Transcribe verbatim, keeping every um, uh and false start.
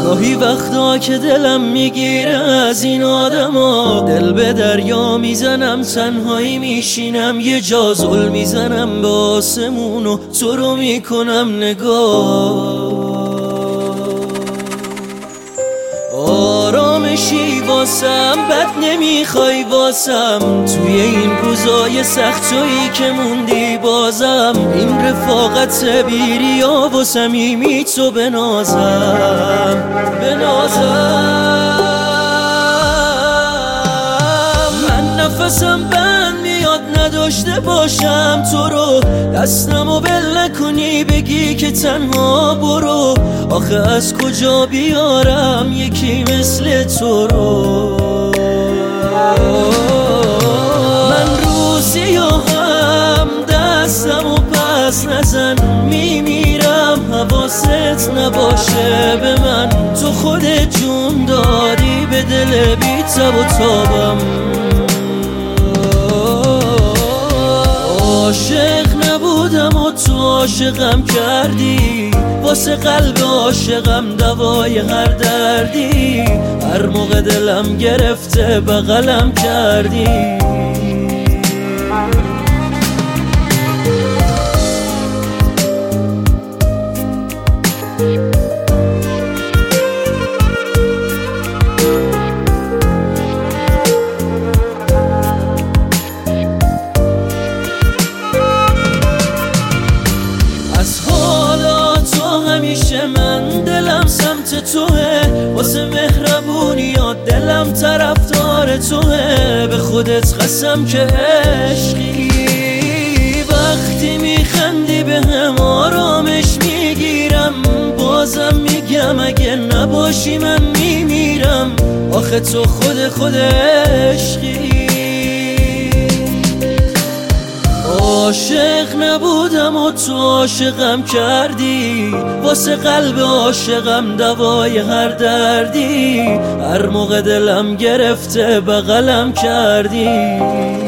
گاهی وقتا که دلم میگیره از این آدما، دل به دریا میزنم تنهایی میشینم یه جا زل میزنم به آسمون و تو رو میکنم نگاه. آرامشی واسم بد نمیخوای واسم، توی این روزای سخت تویی که موندی بازم، این رفاقت بیریا و صمیمی تو بنازم بنازم. من نفسم بند میاد نداشته باشم تو رو، دستمو بل نکنی بگی که تنها برو، آخه از کجا بیارم یکی مثل تو رو. من روزی و هم دستمو پس نزن، میمیرم حواست نباشه به من، تو خودت جون داری به دل بی تب و تابم. عاشق نبودم و تو عاشقم کردی، واسه قلب عاشقم دوای هر دردی، هر موقع دلم گرفته بغلم کردی. همیشه من دلم سمت توه، واسه مهربونیات دلم طرفدار توه، به خودت قسم که عشقی. وقتی میخندی به هم آرامش میگیرم، بازم میگم اگه نباشی من میمیرم، آخه تو خود خود عشقی. عاشق نبودم و تو عاشقم کردی، واسه قلب عاشقم دوای هر دردی، هر موقع دلم گرفته بغلم کردی.